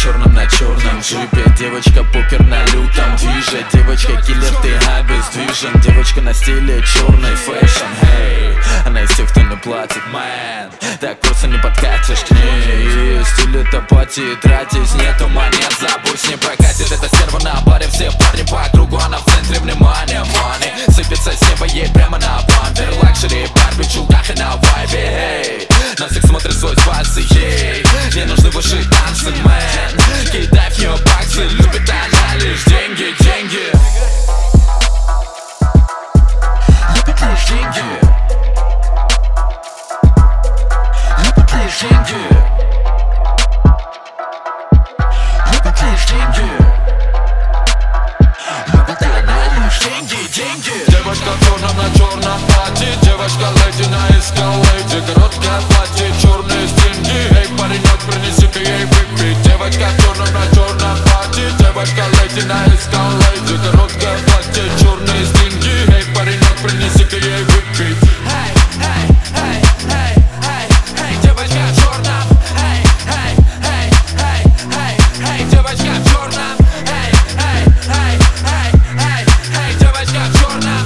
черном на черном джипе. Девочка покер на лютом движе. Девочка киллер, ты обездвижен. Девочка на стиле черный фэшн. Hey, она из тех, кто не платит, man. Так просто не подкатишь к ней. И стиль это пати, тратить нету монет. Забудь, не прокатит эта стерва на баре. Все парни по кругу, она в центре внимания. Money сыпется с неба ей прямо на бампер. Лакшери, барби, чулках и на вайбе. Hey, на всех смотрит свой спас, и ей не нужны ваши танцы, мэн. Кидай в нее баксы, любит она лишь деньги, деньги. Любит лишь деньги. Любит лишь деньги. Любит лишь деньги. Любит она лишь деньги, деньги. Девочка в черном на черном платье. Девочка леди на эскалейде. Короткое платье, черные стринги. Эй, паренек, принеси-ка ей выпить. Девочка в черном на черном платье. Девочка леди на эскалейде. Короткое платье, черные стринги. Эй, паренек, принеси-ка ей выпить. Девочка в черном. Девочка в черном. Девочка в черном.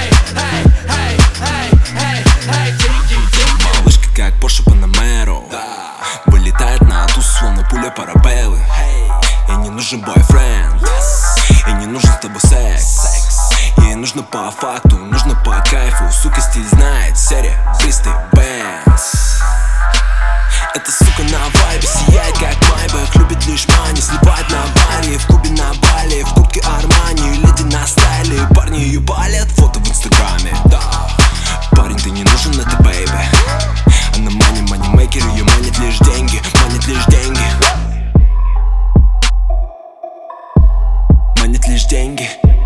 Малышка как Porsche Panamera, вылетает на тусу, словно пуля парабеллы. Ей не нужен бойфренд, ей не нужен с тобой секс. Ей нужно по факту, нужно по кайфу. Сука стиль знает, серия Бристый Бенз. Эта сука на вайбе сияет как Майбах. Любит лишь мани, сливает на баре. В клубе на Бали, в куртке Армани. Леди на стайле, парни ее палят. Фото в инстаграме, да. Парень, ты не нужен, это бэйби. Она манимейкер, ее манит лишь деньги. Манит лишь деньги. Манит лишь деньги.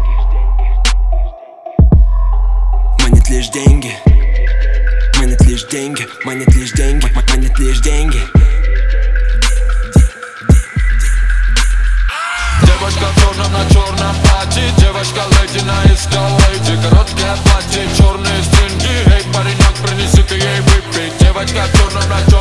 Манит лишь деньги. Манит лишь деньги. Манит лишь деньги. Манит лишь деньги. Девочка в черном на черном платье. Девочка леди на эскалейде. Короткое платье, черные стринги. Эй, паренек, принеси-ка ей выпить. Девочка в черном на черном